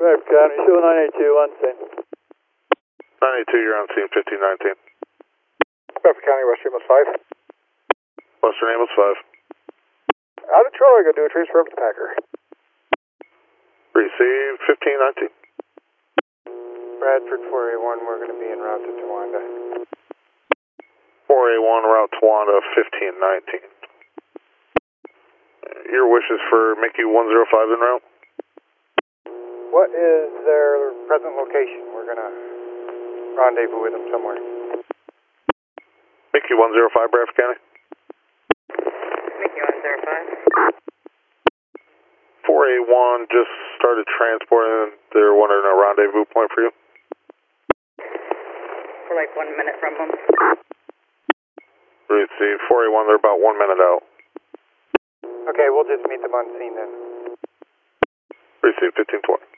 Bradford County, show 982 on scene. 982, you're on scene 1519. Bradford County, Western Amos 5. Western Amos 5. Out of Troy, go do a transfer up to Packer. Receive 1519. Bradford 4A1, we're going to be en route to Towanda. 4A1, route Towanda 1519. Your wishes for Mickey 105 en route? What is their present location? We're going to rendezvous with them somewhere. Mickey 105, Bradford County. Mickey 105. 4A1 just started transporting. They're wondering a rendezvous point for you. We're like 1 minute from them. Receive 4A1, they're about 1 minute out. Okay, we'll just meet them on scene then. Receive 1520.